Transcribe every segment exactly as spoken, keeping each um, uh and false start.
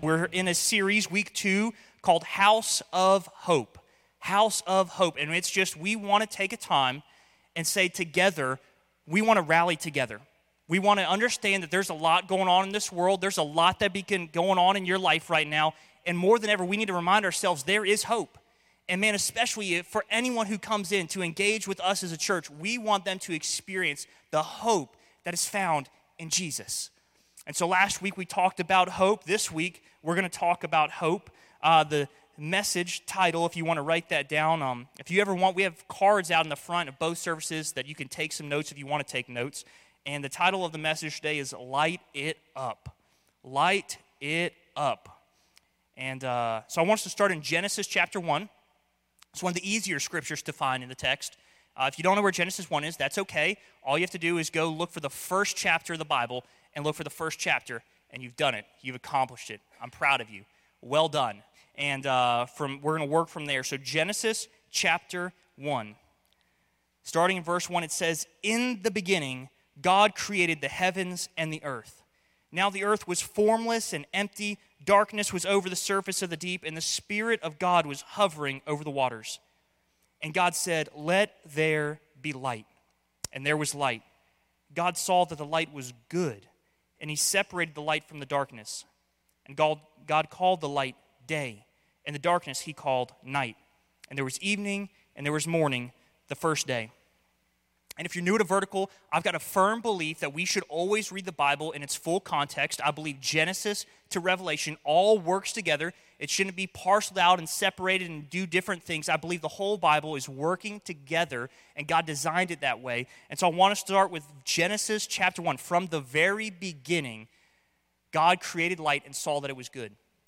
We're in a series, week two, called House of Hope. House of Hope. And it's just, we want to take a time and say together, we want to rally together. We want to understand that there's a lot going on in this world. There's a lot that begin going on in your life right now. And more than ever, we need to remind ourselves there is hope. And man, especially for anyone who comes in to engage with us as a church, we want them to experience the hope that is found in Jesus. And so last week we talked about hope. This week we're going to talk about hope. Uh, the message title, if you want to write that down, um, if you ever want, we have cards out in the front of both services that you can take some notes if you want to take notes. And the title of the message today is Light It Up. Light It Up. And uh, so I want us to start in Genesis chapter one. It's one of the easier scriptures to find in the text. Uh, if you don't know where Genesis one is, that's okay. All you have to do is go look for the first chapter of the Bible and look for the first chapter, and you've done it. You've accomplished it. I'm proud of you. Well done. And uh, from we're going to work from there. So Genesis chapter one. Starting in verse one, it says, "In the beginning, God created the heavens and the earth. Now the earth was formless and empty. Darkness was over the surface of the deep, and the Spirit of God was hovering over the waters. And God said, 'Let there be light.' And there was light. God saw that the light was good, and he separated the light from the darkness. And God, God called the light day, and the darkness he called night. And there was evening, and there was morning the first day." And if you're new to Vertical, I've got a firm belief that we should always read the Bible in its full context. I believe Genesis to Revelation all works together. It shouldn't be parceled out and separated and do different things. I believe the whole Bible is working together, and God designed it that way. And so I want to start with Genesis chapter one. From the very beginning, God created light and saw that it was good.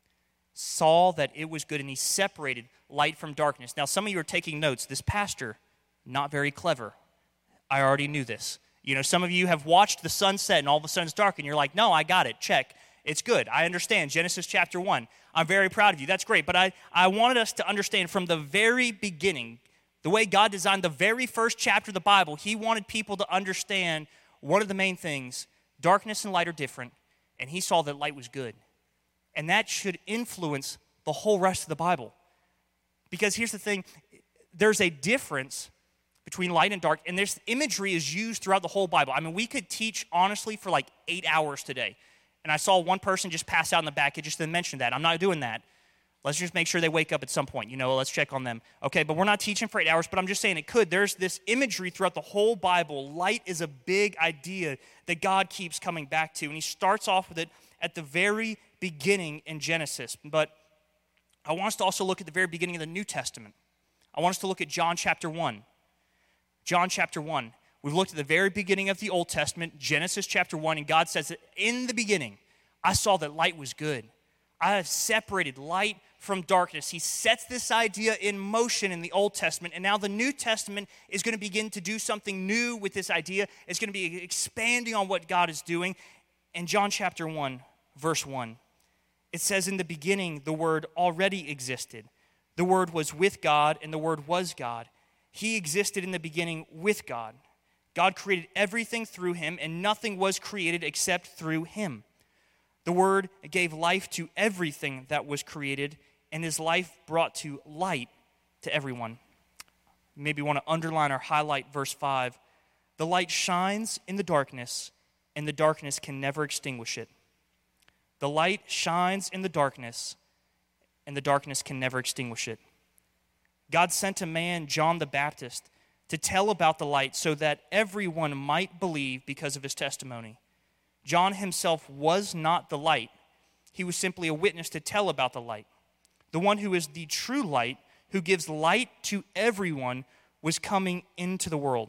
Saw that it was good, and he separated light from darkness. Now, some of you are taking notes. This pastor, not very clever. I already knew this. You know, some of you have watched the sun set and all of a sudden it's dark and you're like, no, I got it, check. It's good. I understand. Genesis chapter one. I'm very proud of you. That's great. But I, I wanted us to understand from the very beginning, the way God designed the very first chapter of the Bible, he wanted people to understand one of the main things, darkness and light are different, and he saw that light was good. And that should influence the whole rest of the Bible. Because here's the thing, there's a difference between light and dark, and this imagery is used throughout the whole Bible. I mean, we could teach, honestly, for like eight hours today. And I saw one person just pass out in the back. It just didn't mention that. I'm not doing that. Let's just make sure they wake up at some point. You know, let's check on them. Okay, but we're not teaching for eight hours, but I'm just saying it could. There's this imagery throughout the whole Bible. Light is a big idea that God keeps coming back to, and he starts off with it at the very beginning in Genesis. But I want us to also look at the very beginning of the New Testament. I want us to look at John chapter one. John chapter one. We've looked at the very beginning of the Old Testament, Genesis chapter one, and God says that in the beginning, I saw that light was good. I have separated light from darkness. He sets this idea in motion in the Old Testament, and now the New Testament is going to begin to do something new with this idea. It's going to be expanding on what God is doing. In John chapter one, verse one, it says, "In the beginning, the Word already existed. The Word was with God, and the Word was God. He existed in the beginning with God. God created everything through him, and nothing was created except through him. The Word gave life to everything that was created, and his life brought to light to everyone." Maybe want to underline or highlight verse five. "The light shines in the darkness, and the darkness can never extinguish it." The light shines in the darkness, and the darkness can never extinguish it. God sent a man, John the Baptist, to tell about the light so that everyone might believe because of his testimony. John himself was not the light. He was simply a witness to tell about the light. The one who is the true light, who gives light to everyone, was coming into the world.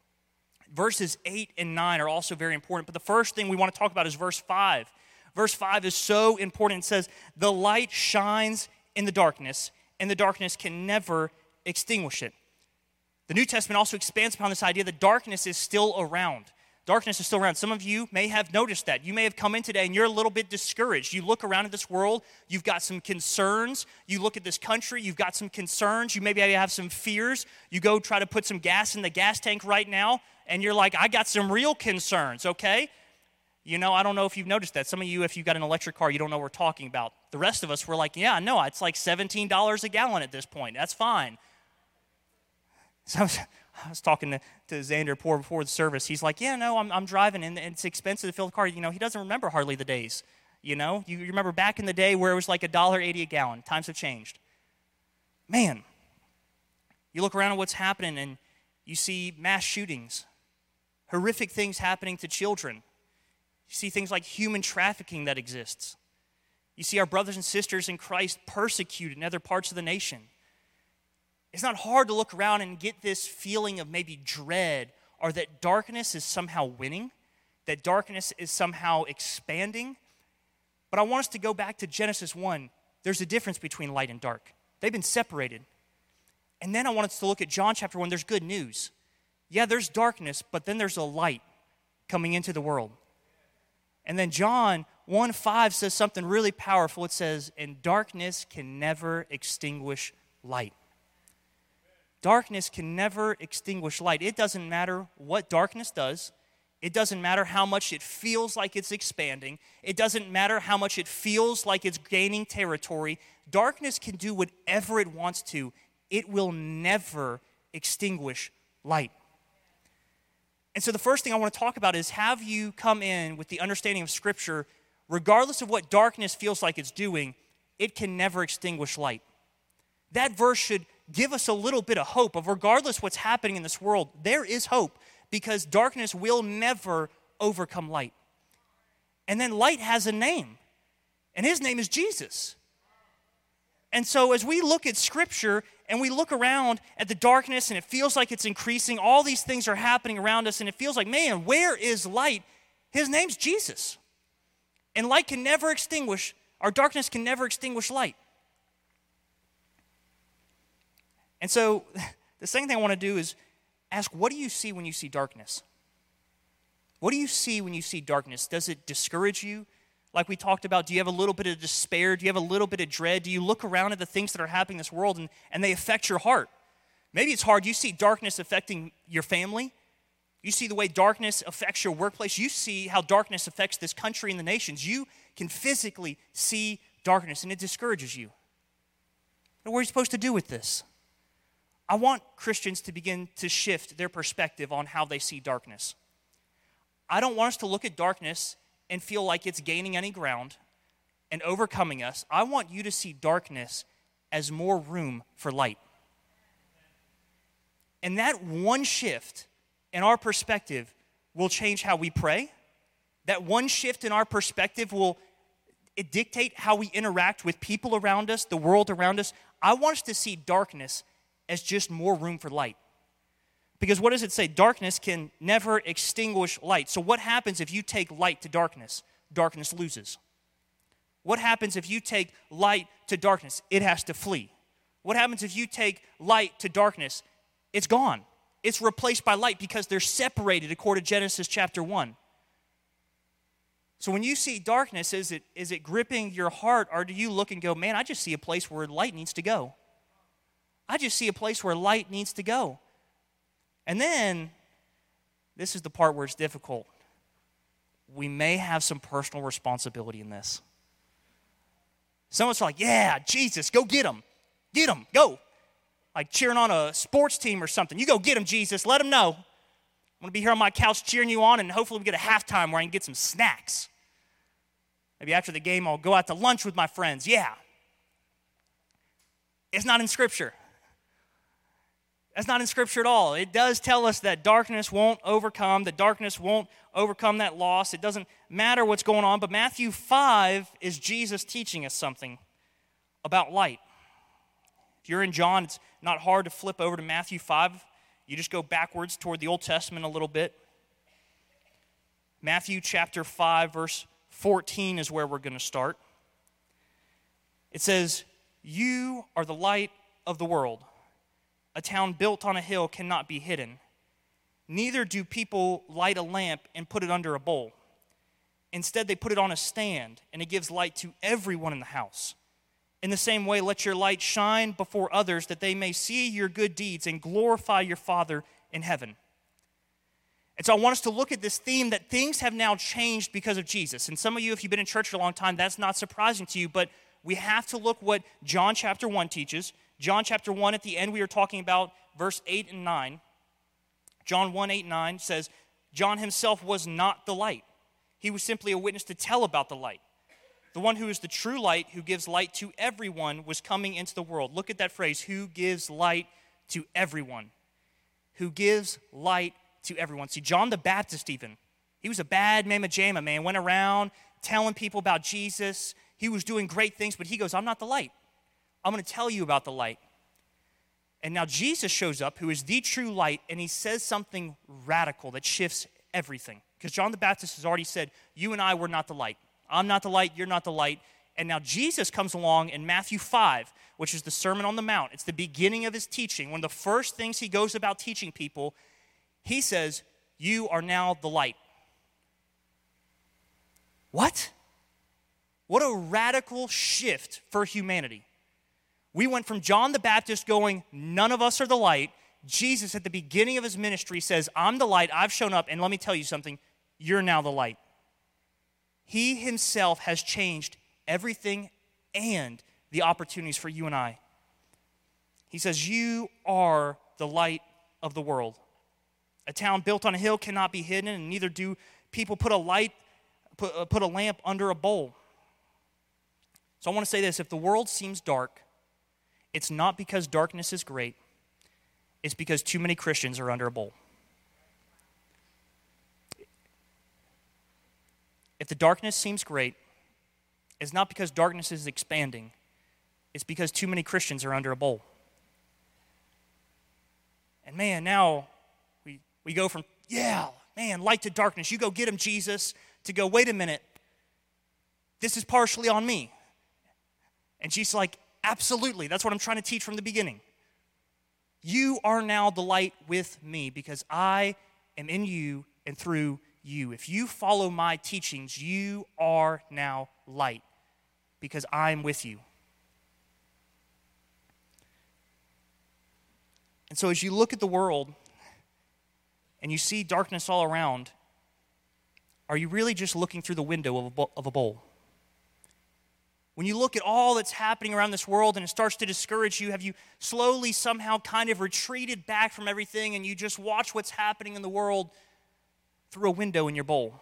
Verses eight and nine are also very important, but the first thing we want to talk about is verse five. Verse five is so important. It says, "The light shines in the darkness, and the darkness can never extinguish it." The New Testament also expands upon this idea that darkness is still around. Darkness is still around. Some of you may have noticed that. You may have come in today and you're a little bit discouraged. You look around at this world, you've got some concerns. You look at this country, you've got some concerns. You maybe have some fears. You go try to put some gas in the gas tank right now, and you're like, I got some real concerns, okay? You know, I don't know if you've noticed that. Some of you, if you've got an electric car, you don't know what we're talking about. The rest of us, we're like, yeah, no, it's like seventeen dollars a gallon at this point. That's fine. So I was, I was talking to, to Xander Poor before the service. He's like, yeah, no, I'm, I'm driving, and, and it's expensive to fill the car. You know, he doesn't remember hardly the days. You know, you remember back in the day where it was like one dollar eighty a gallon. Times have changed. Man, you look around at what's happening, and you see mass shootings, horrific things happening to children. You see things like human trafficking that exists. You see our brothers and sisters in Christ persecuted in other parts of the nation. It's not hard to look around and get this feeling of maybe dread or that darkness is somehow winning, that darkness is somehow expanding. But I want us to go back to Genesis one. There's a difference between light and dark. They've been separated. And then I want us to look at John chapter one. There's good news. Yeah, there's darkness, but then there's a light coming into the world. And then John one five says something really powerful. It says, and darkness can never extinguish light. Darkness can never extinguish light. It doesn't matter what darkness does. It doesn't matter how much it feels like it's expanding. It doesn't matter how much it feels like it's gaining territory. Darkness can do whatever it wants to. It will never extinguish light. And so the first thing I want to talk about is, have you come in with the understanding of Scripture, regardless of what darkness feels like it's doing, it can never extinguish light. That verse should give us a little bit of hope of, regardless what's happening in this world, there is hope, because darkness will never overcome light. And then light has a name, and his name is Jesus. And so as we look at Scripture and we look around at the darkness and it feels like it's increasing, all these things are happening around us, and it feels like, man, where is light? His name's Jesus. And light can never extinguish, or darkness can never extinguish light. And so the second thing I want to do is ask, what do you see when you see darkness? What do you see when you see darkness? Does it discourage you? Like we talked about, do you have a little bit of despair? Do you have a little bit of dread? Do you look around at the things that are happening in this world and, and they affect your heart? Maybe it's hard. You see darkness affecting your family. You see the way darkness affects your workplace. You see how darkness affects this country and the nations. You can physically see darkness, and it discourages you. What are you supposed to do with this? I want Christians to begin to shift their perspective on how they see darkness. I don't want us to look at darkness and feel like it's gaining any ground and overcoming us. I want you to see darkness as more room for light. And that one shift in our perspective will change how we pray. That one shift in our perspective will it dictate how we interact with people around us, the world around us. I want us to see darkness as just more room for light. Because what does it say? Darkness can never extinguish light. So what happens if you take light to darkness? Darkness loses. What happens if you take light to darkness? It has to flee. What happens if you take light to darkness? It's gone. It's replaced by light because they're separated according to Genesis chapter one. So when you see darkness, is it, is it gripping your heart, or do you look and go, man, I just see a place where light needs to go. I just see a place where light needs to go. And then, this is the part where it's difficult. We may have some personal responsibility in this. Someone's like, yeah, Jesus, go get him. Get him, go. Like cheering on a sports team or something. You go get him, Jesus, let him know. I'm going to be here on my couch cheering you on, and hopefully we get a halftime where I can get some snacks. Maybe after the game I'll go out to lunch with my friends. Yeah. It's not in Scripture. That's not in Scripture at all. It does tell us that darkness won't overcome, that darkness won't overcome that loss. It doesn't matter what's going on. But Matthew five is Jesus teaching us something about light. If you're in John, it's not hard to flip over to Matthew five. You just go backwards toward the Old Testament a little bit. Matthew chapter five, verse fourteen is where we're going to start. It says, "You are the light of the world. A town built on a hill cannot be hidden. Neither do people light a lamp and put it under a bowl. Instead, they put it on a stand, and it gives light to everyone in the house. In the same way, let your light shine before others, that they may see your good deeds and glorify your Father in heaven." And so I want us to look at this theme that things have now changed because of Jesus. And some of you, if you've been in church for a long time, that's not surprising to you, but we have to look what John chapter one teaches. John chapter one, at the end, we are talking about verse eight and nine. John one, eight, nine says, John himself was not the light. He was simply a witness to tell about the light. The one who is the true light, who gives light to everyone, was coming into the world. Look at that phrase, who gives light to everyone. Who gives light to everyone. See, John the Baptist even, he was a bad mamma jamma, man, went around telling people about Jesus. He was doing great things, but he goes, I'm not the light. I'm going to tell you about the light. And now Jesus shows up, who is the true light, and he says something radical that shifts everything. Because John the Baptist has already said, you and I were not the light. I'm not the light, you're not the light. And now Jesus comes along in Matthew five, which is the Sermon on the Mount. It's the beginning of his teaching. One of the first things he goes about teaching people, he says, you are now the light. What? What a radical shift for humanity. We went from John the Baptist going, none of us are the light. Jesus at the beginning of his ministry says, I'm the light, I've shown up, and let me tell you something, you're now the light. He himself has changed everything and the opportunities for you and I. He says, you are the light of the world. A town built on a hill cannot be hidden, and neither do people put a light, put, uh, put a lamp under a bowl. So I want to say this, if the world seems dark, it's not because darkness is great, it's because too many Christians are under a bowl. If the darkness seems great, it's not because darkness is expanding, it's because too many Christians are under a bowl. And man, now we, we go from, yeah, man, light to darkness. You go get him, Jesus, to go, wait a minute, this is partially on me. And Jesus is like, absolutely, that's what I'm trying to teach from the beginning. You are now the light with me because I am in you and through you. If you follow my teachings, you are now light because I'm with you. And so as you look at the world and you see darkness all around, are you really just looking through the window of a, bo- of a bowl? When you look at all that's happening around this world and it starts to discourage you, have you slowly somehow kind of retreated back from everything and you just watch what's happening in the world through a window in your bowl?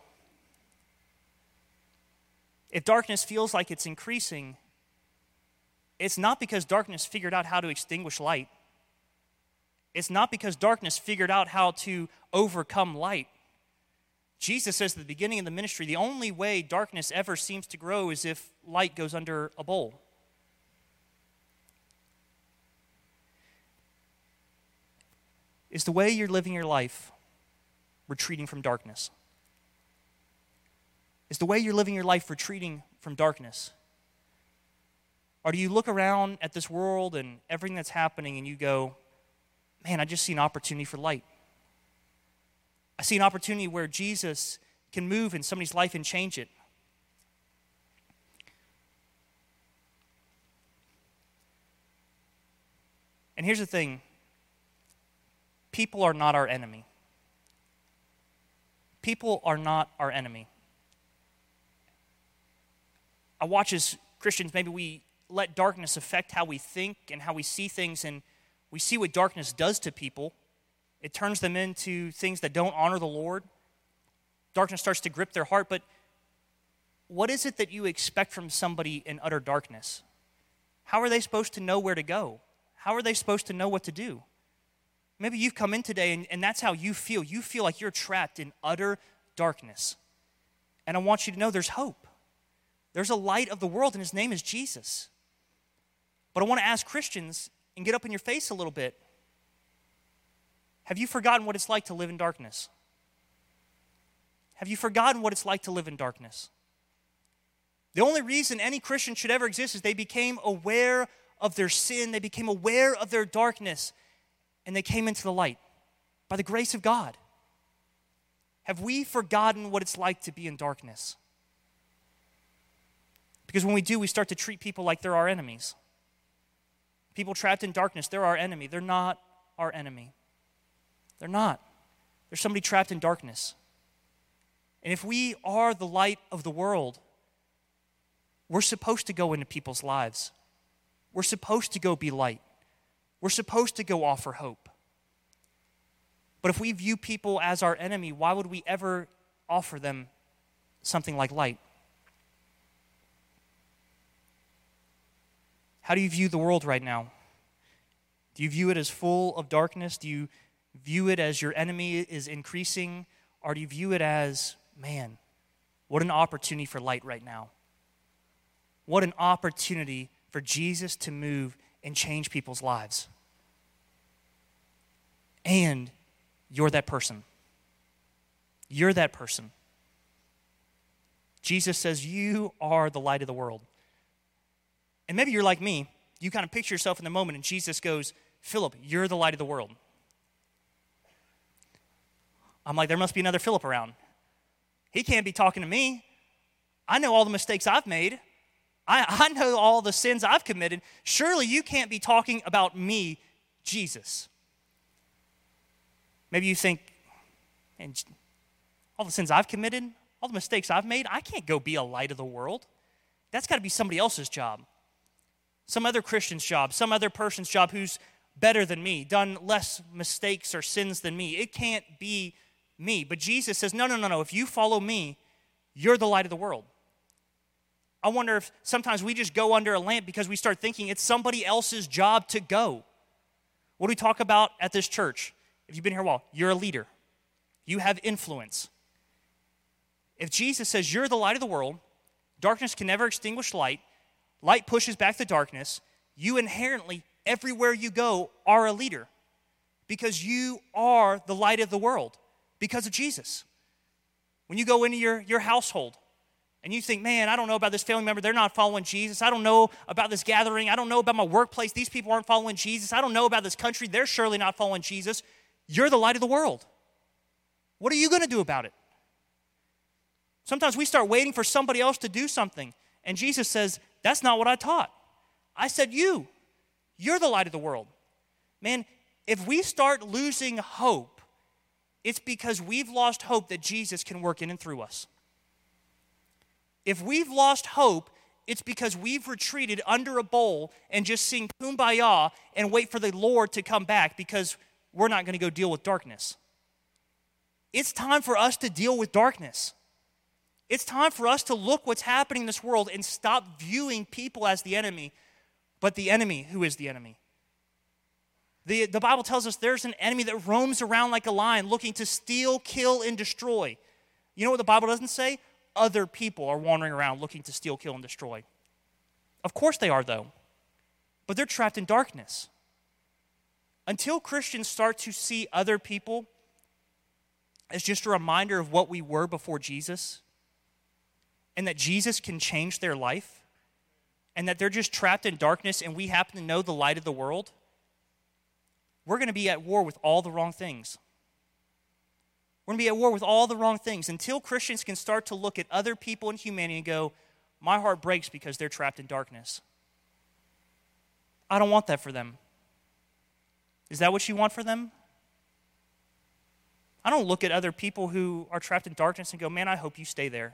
If darkness feels like it's increasing, it's not because darkness figured out how to extinguish light. It's not because darkness figured out how to overcome light. Jesus says at the beginning of the ministry, the only way darkness ever seems to grow is if light goes under a bowl. Is the way you're living your life retreating from darkness? Is the way you're living your life retreating from darkness? Or do you look around at this world and everything that's happening and you go, man, I just see an opportunity for light. I see an opportunity where Jesus can move in somebody's life and change it. And here's the thing. People are not our enemy. People are not our enemy. I watch as Christians, maybe we let darkness affect how we think and how we see things, and we see what darkness does to people. It turns them into things that don't honor the Lord. Darkness starts to grip their heart, but what is it that you expect from somebody in utter darkness? How are they supposed to know where to go? How are they supposed to know what to do? Maybe you've come in today and, and that's how you feel. You feel like you're trapped in utter darkness. And I want you to know there's hope. There's a light of the world, and his name is Jesus. But I want to ask Christians and get up in your face a little bit. Have you forgotten what it's like to live in darkness? Have you forgotten what it's like to live in darkness? The only reason any Christian should ever exist is they became aware of their sin, they became aware of their darkness, and they came into the light by the grace of God. Have we forgotten what it's like to be in darkness? Because when we do, we start to treat people like they're our enemies. People trapped in darkness, they're our enemy. They're not our enemy. They're not. There's somebody trapped in darkness. And if we are the light of the world, we're supposed to go into people's lives. We're supposed to go be light. We're supposed to go offer hope. But if we view people as our enemy, why would we ever offer them something like light? How do you view the world right now? Do you view it as full of darkness? Do you view it as your enemy is increasing? Or do you view it as, man, what an opportunity for light right now? What an opportunity for Jesus to move and change people's lives. And you're that person. You're that person. Jesus says you are the light of the world. And maybe you're like me. You kind of picture yourself in the moment and Jesus goes, Philip, you're the light of the world. I'm like, there must be another Philip around. He can't be talking to me. I know all the mistakes I've made. I, I know all the sins I've committed. Surely you can't be talking about me, Jesus. Maybe you think, and all the sins I've committed, all the mistakes I've made, I can't go be a light of the world. That's got to be somebody else's job. Some other Christian's job, some other person's job who's better than me, done less mistakes or sins than me. It can't be me. But Jesus says, no, no, no, no. If you follow me, you're the light of the world. I wonder if sometimes we just go under a lamp because we start thinking it's somebody else's job to go. What do we talk about at this church? If you've been here a while, you're a leader. You have influence. If Jesus says you're the light of the world, darkness can never extinguish light, light pushes back the darkness, you inherently, everywhere you go, are a leader because you are the light of the world because of Jesus. When you go into your, your household and you think, man, I don't know about this family member, they're not following Jesus. I don't know about this gathering. I don't know about my workplace. These people aren't following Jesus. I don't know about this country. They're surely not following Jesus. You're the light of the world. What are you going to do about it? Sometimes we start waiting for somebody else to do something. And Jesus says, that's not what I taught. I said you. You're the light of the world. Man, if we start losing hope, it's because we've lost hope that Jesus can work in and through us. If we've lost hope, it's because we've retreated under a bowl and just sing kumbaya and wait for the Lord to come back because we're not going to go deal with darkness. It's time for us to deal with darkness. It's time for us to look what's happening in this world and stop viewing people as the enemy, but the enemy who is the enemy. The, the Bible tells us there's an enemy that roams around like a lion looking to steal, kill, and destroy. You know what the Bible doesn't say? Other people are wandering around looking to steal, kill, and destroy. Of course they are, though. But they're trapped in darkness. Until Christians start to see other people as just a reminder of what we were before Jesus, and that Jesus can change their life, and that they're just trapped in darkness and we happen to know the light of the world, we're going to be at war with all the wrong things. We're going to be at war with all the wrong things until Christians can start to look at other people in humanity and go, my heart breaks because they're trapped in darkness. I don't want that for them. Is that what you want for them? I don't look at other people who are trapped in darkness and go, man, I hope you stay there.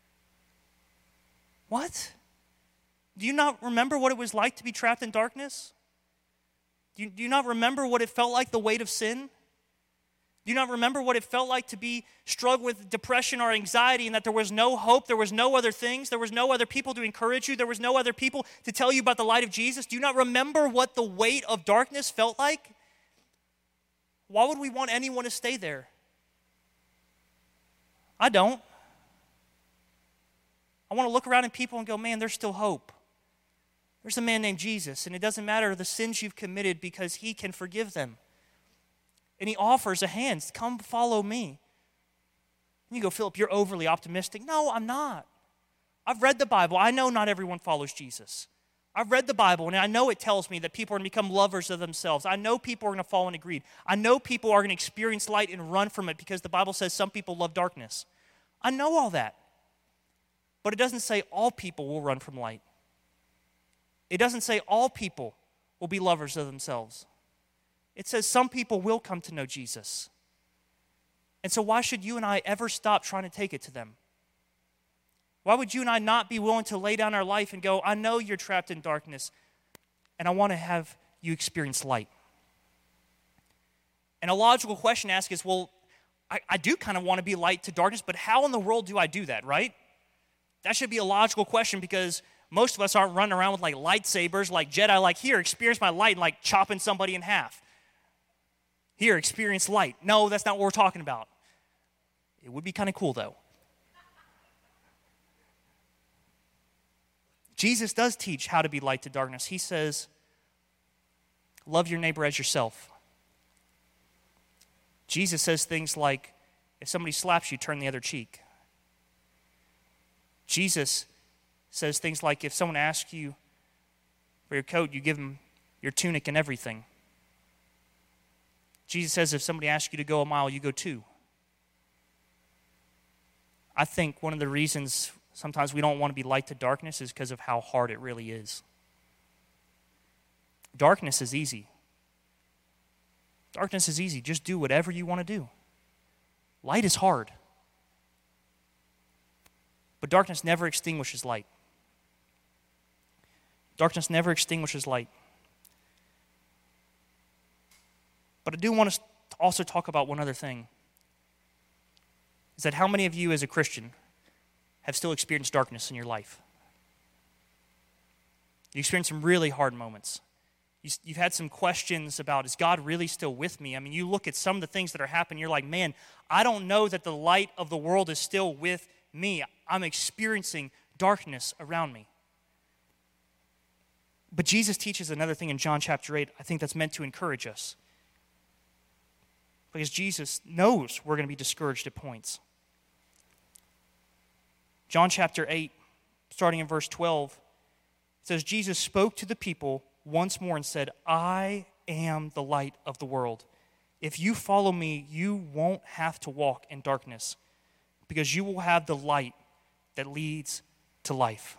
What? Do you not remember what it was like to be trapped in darkness? Do you, do you not remember what it felt like, the weight of sin? Do you not remember what it felt like to be struggling with depression or anxiety and that there was no hope, there was no other things, there was no other people to encourage you, there was no other people to tell you about the light of Jesus? Do you not remember what the weight of darkness felt like? Why would we want anyone to stay there? I don't. I want to look around at people and go, man, there's still hope. There's a man named Jesus, and it doesn't matter the sins you've committed because he can forgive them. And he offers a hand, come follow me. And you go, Philip, you're overly optimistic. No, I'm not. I've read the Bible. I know not everyone follows Jesus. I've read the Bible, and I know it tells me that people are going to become lovers of themselves. I know people are going to fall into greed. I know people are going to experience light and run from it because the Bible says some people love darkness. I know all that. But it doesn't say all people will run from light. It doesn't say all people will be lovers of themselves. It says some people will come to know Jesus. And so why should you and I ever stop trying to take it to them? Why would you and I not be willing to lay down our life and go, I know you're trapped in darkness, and I want to have you experience light? And a logical question to ask is, well, I, I do kind of want to be light to darkness, but how in the world do I do that, right? That should be a logical question, because most of us aren't running around with like lightsabers, like Jedi, like, here, experience my light, and like chopping somebody in half. Here, experience light. No, that's not what we're talking about. It would be kind of cool, though. Jesus does teach how to be light to darkness. He says, love your neighbor as yourself. Jesus says things like, if somebody slaps you, turn the other cheek. Jesus says things like, if someone asks you for your coat, you give them your tunic and everything. Jesus says, if somebody asks you to go a mile, you go two. I think one of the reasons sometimes we don't want to be light to darkness is because of how hard it really is. Darkness is easy. Darkness is easy. Just do whatever you want to do. Light is hard. But darkness never extinguishes light. Darkness never extinguishes light. But I do want to also talk about one other thing. Is that how many of you as a Christian have still experienced darkness in your life? You experienced some really hard moments. You, you've had some questions about, is God really still with me? I mean, you look at some of the things that are happening, you're like, man, I don't know that the light of the world is still with me. I'm experiencing darkness around me. But Jesus teaches another thing in John chapter eight, I think that's meant to encourage us. Because Jesus knows we're going to be discouraged at points. John chapter eight, starting in verse twelve, it says, Jesus spoke to the people once more and said, I am the light of the world. If you follow me, you won't have to walk in darkness, because you will have the light that leads to life.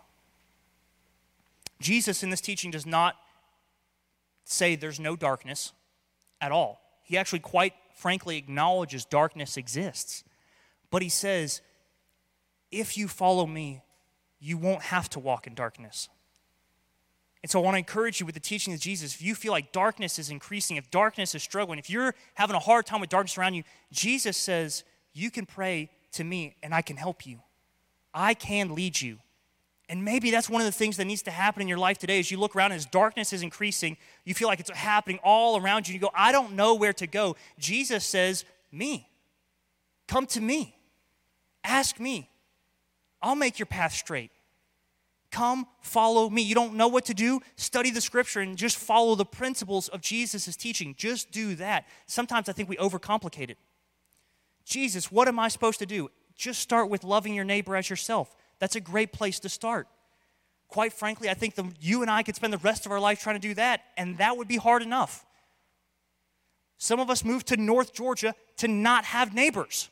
Jesus in this teaching does not say there's no darkness at all. He actually quite frankly acknowledges darkness exists. But he says, if you follow me, you won't have to walk in darkness. And so I want to encourage you with the teaching of Jesus, if you feel like darkness is increasing, if darkness is struggling, if you're having a hard time with darkness around you, Jesus says, you can pray to me and I can help you. I can lead you. And maybe that's one of the things that needs to happen in your life today. As you look around, as darkness is increasing, you feel like it's happening all around you. You go, I don't know where to go. Jesus says, me. Come to me. Ask me. I'll make your path straight. Come, follow me. You don't know what to do? Study the scripture and just follow the principles of Jesus' teaching. Just do that. Sometimes I think we overcomplicate it. Jesus, what am I supposed to do? Just start with loving your neighbor as yourself. That's a great place to start. Quite frankly, I think the, you and I could spend the rest of our life trying to do that, and that would be hard enough. Some of us moved to North Georgia to not have neighbors.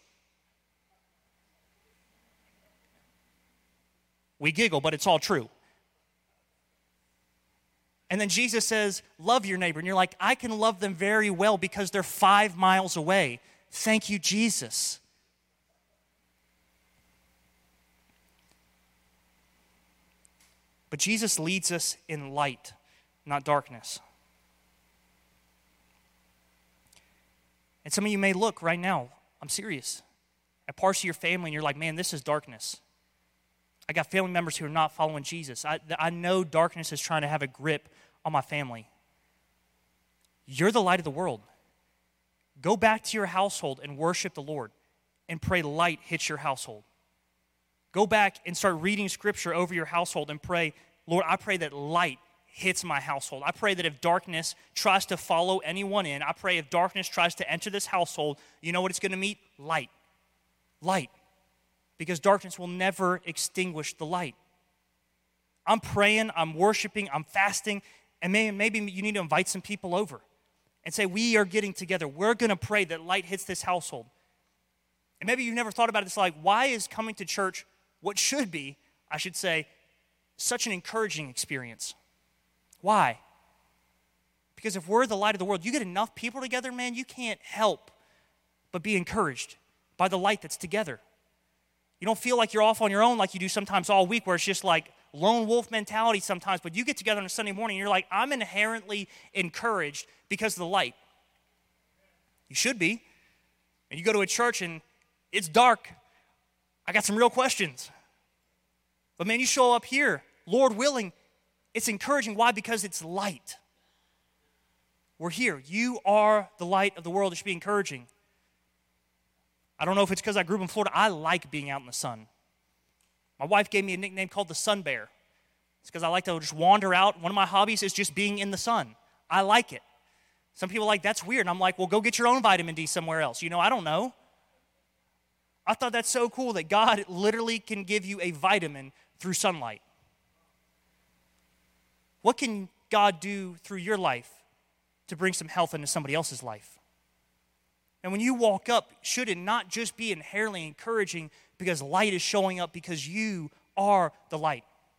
We giggle, but it's all true. And then Jesus says, love your neighbor. And you're like, I can love them very well because they're five miles away. Thank you, Jesus. But Jesus leads us in light, not darkness. And some of you may look right now, I'm serious, at parts of your family and you're like, man, this is darkness. I got family members who are not following Jesus. I, I know darkness is trying to have a grip on my family. You're the light of the world. Go back to your household and worship the Lord and pray light hits your household. Go back and start reading scripture over your household and pray, Lord, I pray that light hits my household. I pray that if darkness tries to follow anyone in, I pray if darkness tries to enter this household, you know what it's going to meet? Light. Light. Because darkness will never extinguish the light. I'm praying, I'm worshiping, I'm fasting, and maybe, maybe you need to invite some people over and say, we are getting together. We're going to pray that light hits this household. And maybe you've never thought about it. It's like, why is coming to church what should be, I should say, such an encouraging experience? Why? Because if we're the light of the world, you get enough people together, man, you can't help but be encouraged. by the light that's together. You don't feel like you're off on your own like you do sometimes all week, where it's just like lone wolf mentality sometimes, but you get together on a Sunday morning and you're like, I'm inherently encouraged because of the light. You should be. And you go to a church and it's dark. I got some real questions. But man, you show up here, Lord willing, it's encouraging. Why? Because it's light. We're here. You are the light of the world. It should be encouraging. I don't know if it's because I grew up in Florida. I like being out in the sun. My wife gave me a nickname called the Sun Bear. It's because I like to just wander out. One of my hobbies is just being in the sun. I like it. Some people are like, that's weird. And I'm like, well, go get your own vitamin D somewhere else. You know, I don't know. I thought that's so cool that God literally can give you a vitamin through sunlight. What can God do through your life to bring some health into somebody else's life? And when you walk up, should it not just be inherently encouraging because light is showing up because you are the light?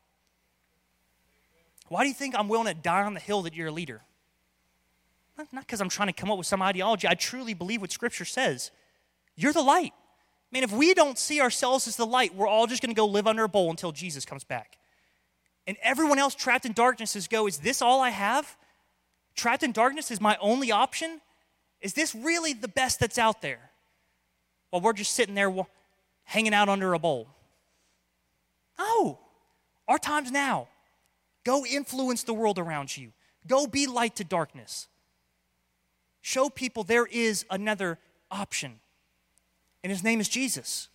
Why do you think I'm willing to die on the hill that you're a leader? Not because I'm trying to come up with some ideology. I truly believe what Scripture says. You're the light. I mean, if we don't see ourselves as the light, we're all just going to go live under a bowl until Jesus comes back. And everyone else trapped in darkness is go, is this all I have? Trapped in darkness is my only option? Is this really the best that's out there? While we're just sitting there hanging out under a bowl. No, our time's now. Go influence the world around you. Go be light to darkness. Show people there is another option. And his name is Jesus.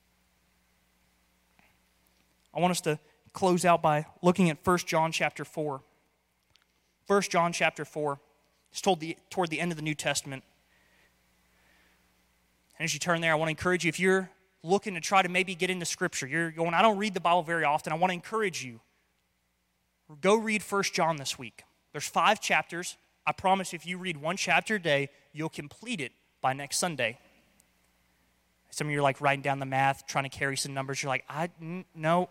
I want us to close out by looking at First John chapter four. First John chapter four. It's told the, toward the end of the New Testament. And as you turn there, I want to encourage you, if you're looking to try to maybe get into Scripture, you're going, I don't read the Bible very often, I want to encourage you. Go read First John this week. There's five chapters. I promise if you read one chapter a day, you'll complete it by next Sunday. Some of you are like writing down the math, trying to carry some numbers. You're like, I, n- no.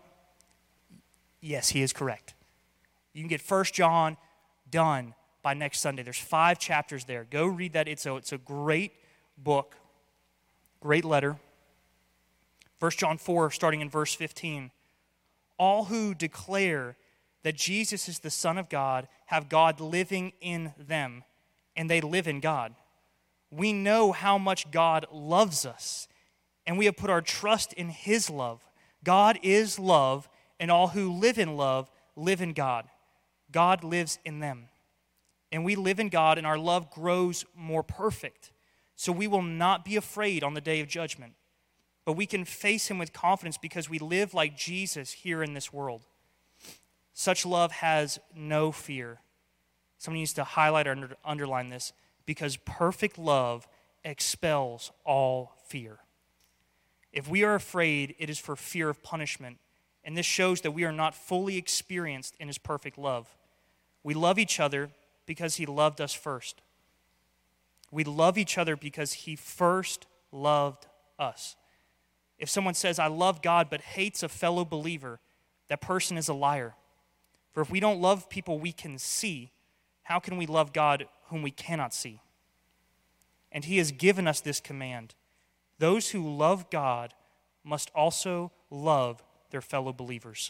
Yes, he is correct. You can get First John done by next Sunday. There's five chapters there. Go read that. It's a, it's a great book, great letter. First John four, starting in verse fifteen. All who declare that Jesus is the Son of God have God living in them, and they live in God. We know how much God loves us, and we have put our trust in his love. God is love, and all who live in love live in God. God lives in them. And we live in God, and our love grows more perfect. So we will not be afraid on the day of judgment. But we can face him with confidence because we live like Jesus here in this world. Such love has no fear. Someone needs to highlight or under, underline this. Because perfect love expels all fear. If we are afraid, it is for fear of punishment. And this shows that we are not fully experienced in his perfect love. We love each other because he loved us first. We love each other because he first loved us. If someone says, I love God, but hates a fellow believer, that person is a liar. For if we don't love people we can see, how can we love God whom we cannot see? And he has given us this command. Those who love God must also love their fellow believers.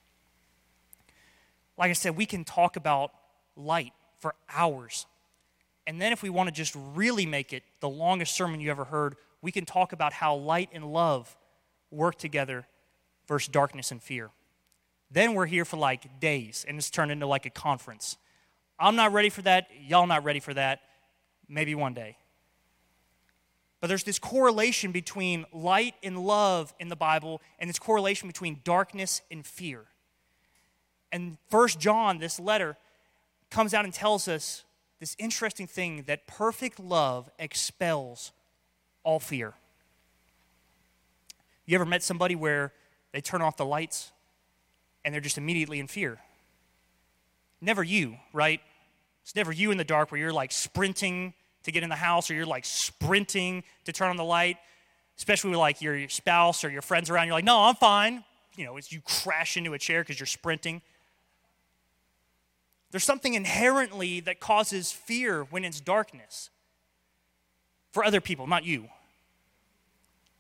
Like I said, we can talk about light for hours. And then if we want to just really make it the longest sermon you ever heard, we can talk about how light and love work together versus darkness and fear. Then we're here for like days, and it's turned into like a conference. I'm not ready for that. Y'all not ready for that. Maybe one day. But there's this correlation between light and love in the Bible, and this correlation between darkness and fear. And First John, this letter, comes out and tells us this interesting thing that perfect love expels all fear. You ever met somebody where they turn off the lights and they're just immediately in fear? Never you, right? It's never you in the dark where you're like sprinting to get in the house, or you're like sprinting to turn on the light, especially with like your spouse or your friends around. You're like, no, I'm fine. You know, it's you crash into a chair because you're sprinting. There's something inherently that causes fear when it's darkness. For other people, not you.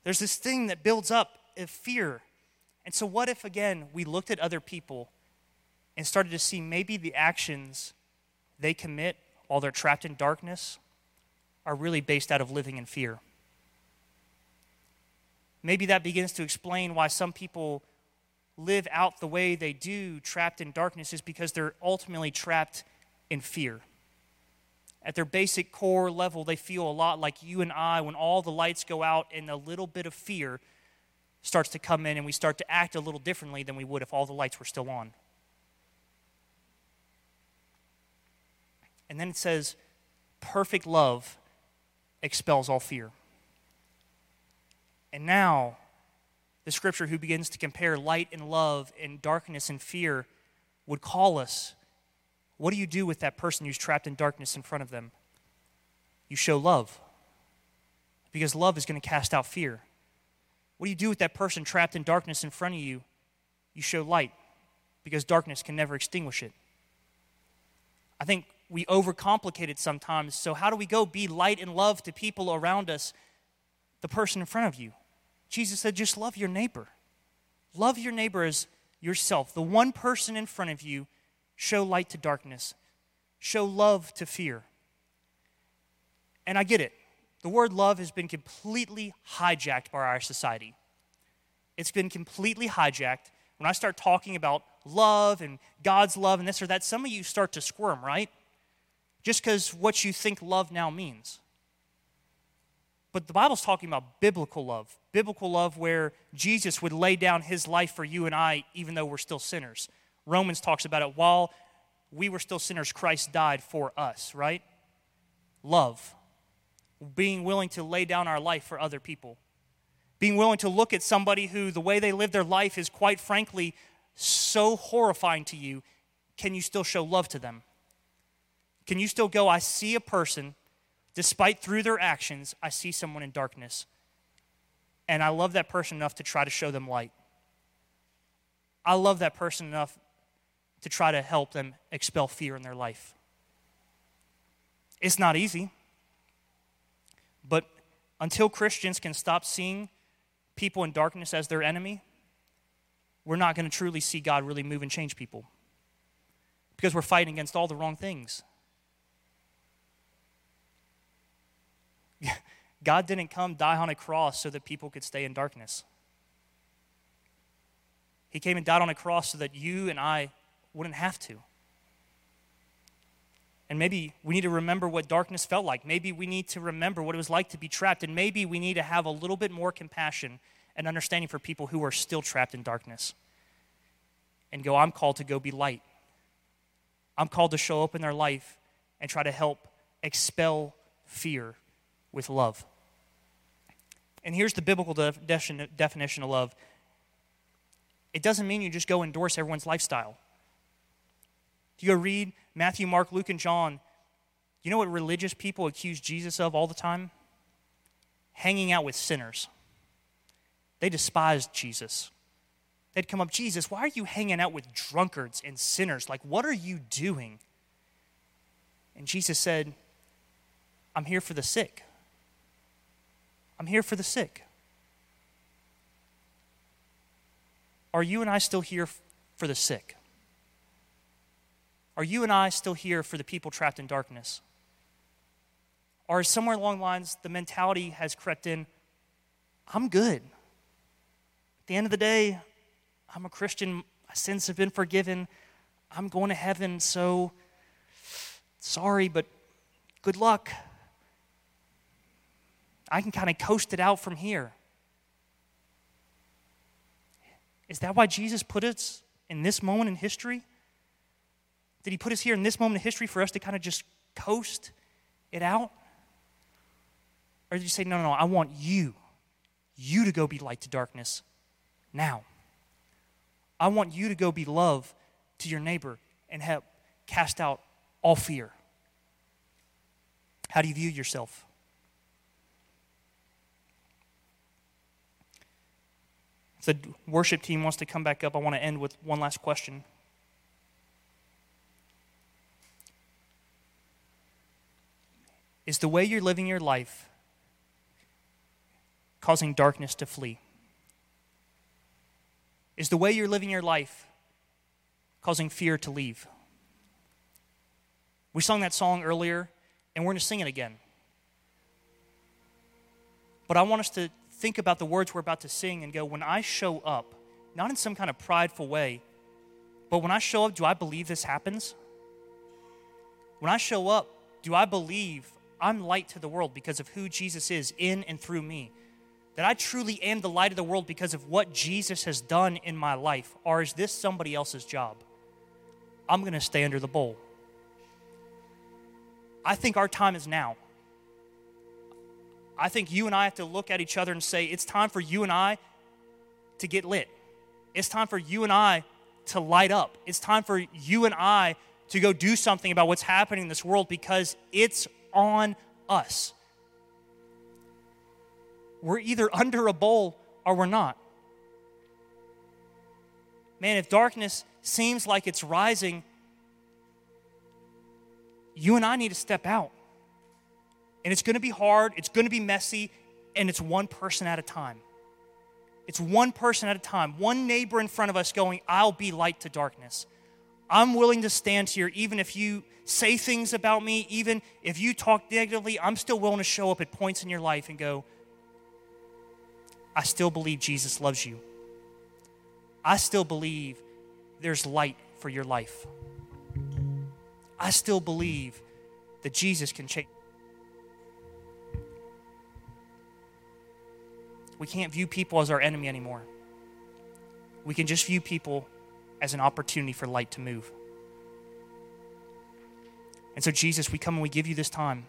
There's this thing that builds up of fear. And so what if, again, we looked at other people and started to see maybe the actions they commit while they're trapped in darkness are really based out of living in fear? Maybe that begins to explain why some people live out the way they do, trapped in darkness, is because they're ultimately trapped in fear. At their basic core level, they feel a lot like you and I when all the lights go out and a little bit of fear starts to come in and we start to act a little differently than we would if all the lights were still on. And then it says, perfect love expels all fear. And now, the scripture who begins to compare light and love and darkness and fear would call us, what do you do with that person who's trapped in darkness in front of them? You show love. Because love is going to cast out fear. What do you do with that person trapped in darkness in front of you? You show light. Because darkness can never extinguish it. I think we overcomplicate it sometimes. So how do we go be light and love to people around us? The person in front of you. Jesus said, just love your neighbor. Love your neighbor as yourself. The one person in front of you, show light to darkness. Show love to fear. And I get it. The word love has been completely hijacked by our society. It's been completely hijacked. When I start talking about love and God's love and this or that, some of you start to squirm, right? Just because what you think love now means. But the Bible's talking about biblical love. Biblical love where Jesus would lay down his life for you and I even though we're still sinners. Romans talks about it. While we were still sinners, Christ died for us, right? Love. Being willing to lay down our life for other people. Being willing to look at somebody who the way they live their life is quite frankly so horrifying to you. Can you still show love to them? Can you still go, I see a person, despite through their actions, I see someone in darkness. And I love that person enough to try to show them light. I love that person enough to try to help them expel fear in their life. It's not easy. But until Christians can stop seeing people in darkness as their enemy, we're not going to truly see God really move and change people. Because we're fighting against all the wrong things. God didn't come die on a cross so that people could stay in darkness. He came and died on a cross so that you and I wouldn't have to. And maybe we need to remember what darkness felt like. Maybe we need to remember what it was like to be trapped. And maybe we need to have a little bit more compassion and understanding for people who are still trapped in darkness. And go, I'm called to go be light. I'm called to show up in their life and try to help expel fear with love. And here's the biblical def- definition of love. It doesn't mean you just go endorse everyone's lifestyle. You go read Matthew, Mark, Luke, and John. You know what religious people accuse Jesus of all the time? Hanging out with sinners. They despised Jesus. They'd come up, Jesus, why are you hanging out with drunkards and sinners? Like, what are you doing? And Jesus said, I'm here for the sick. I'm here for the sick. Are you and I still here for the sick? Are you and I still here for the people trapped in darkness? Or somewhere along the lines, the mentality has crept in, I'm good. At the end of the day, I'm a Christian. My sins have been forgiven. I'm going to heaven, so sorry, but good luck. I can kind of coast it out from here. Is that why Jesus put us in this moment in history? Did he put us here in this moment in history for us to kind of just coast it out? Or did you say, no, no, no, I want you, you to go be light to darkness now. I want you to go be love to your neighbor and help cast out all fear. How do you view yourself? If the worship team wants to come back up, I want to end with one last question. Is the way you're living your life, causing darkness to flee? Is the way you're living your life causing fear to leave? We sung that song earlier, and we're going to sing it again. But I want us to think about the words we're about to sing and go, when I show up, not in some kind of prideful way, but when I show up, do I believe this happens? When I show up, do I believe I'm light to the world because of who Jesus is in and through me? That I truly am the light of the world because of what Jesus has done in my life? Or is this somebody else's job? I'm going to stay under the bowl. I think our time is now. I think you and I have to look at each other and say, it's time for you and I to get lit. It's time for you and I to light up. It's time for you and I to go do something about what's happening in this world because it's on us. We're either under a bowl or we're not. Man, if darkness seems like it's rising, you and I need to step out. And it's going to be hard, it's going to be messy, and it's one person at a time. It's one person at a time, one neighbor in front of us going, I'll be light to darkness. I'm willing to stand here even if you say things about me, even if you talk negatively, I'm still willing to show up at points in your life and go, I still believe Jesus loves you. I still believe there's light for your life. I still believe that Jesus can change. We can't view people as our enemy anymore. We can just view people as an opportunity for light to move. And so, Jesus, we come and we give you this time.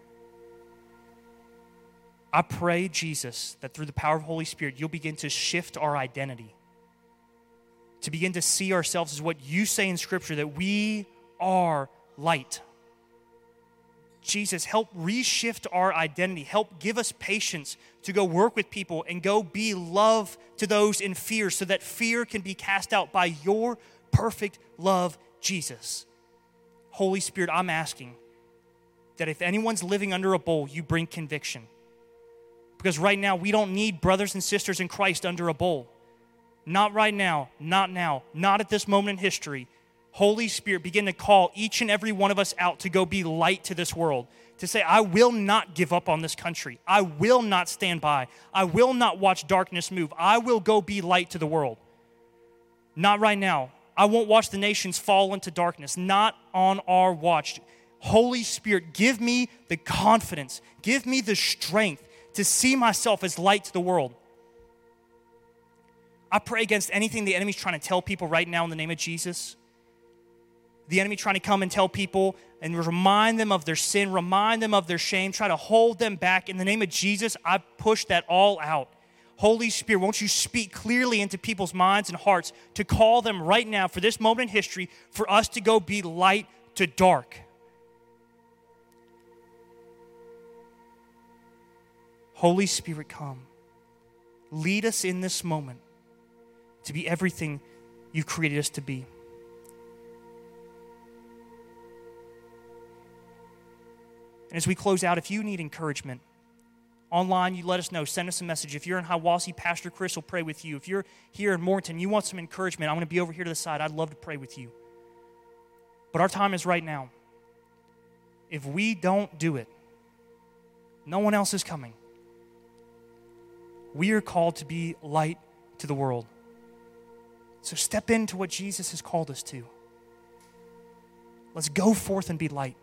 I pray, Jesus, that through the power of the Holy Spirit, you'll begin to shift our identity, to begin to see ourselves as what you say in Scripture, that we are light. Jesus, help reshift our identity. Help give us patience to go work with people and go be love to those in fear so that fear can be cast out by your perfect love, Jesus. Holy Spirit, I'm asking that if anyone's living under a bowl, you bring conviction. Because right now, we don't need brothers and sisters in Christ under a bowl. Not right now, not now, not at this moment in history. Holy Spirit, begin to call each and every one of us out to go be light to this world. To say, I will not give up on this country. I will not stand by. I will not watch darkness move. I will go be light to the world. Not right now. I won't watch the nations fall into darkness. Not on our watch. Holy Spirit, give me the confidence. Give me the strength to see myself as light to the world. I pray against anything the enemy's trying to tell people right now in the name of Jesus. The enemy trying to come and tell people and remind them of their sin, remind them of their shame, try to hold them back. In the name of Jesus, I push that all out. Holy Spirit, won't you speak clearly into people's minds and hearts to call them right now for this moment in history for us to go be light to dark. Holy Spirit, come. Lead us in this moment to be everything you've created us to be. And as we close out, if you need encouragement, online, you let us know. Send us a message. If you're in Hiwassee, Pastor Chris will pray with you. If you're here in Morton, you want some encouragement, I'm going to be over here to the side. I'd love to pray with you. But our time is right now. If we don't do it, no one else is coming. We are called to be light to the world. So step into what Jesus has called us to. Let's go forth and be light.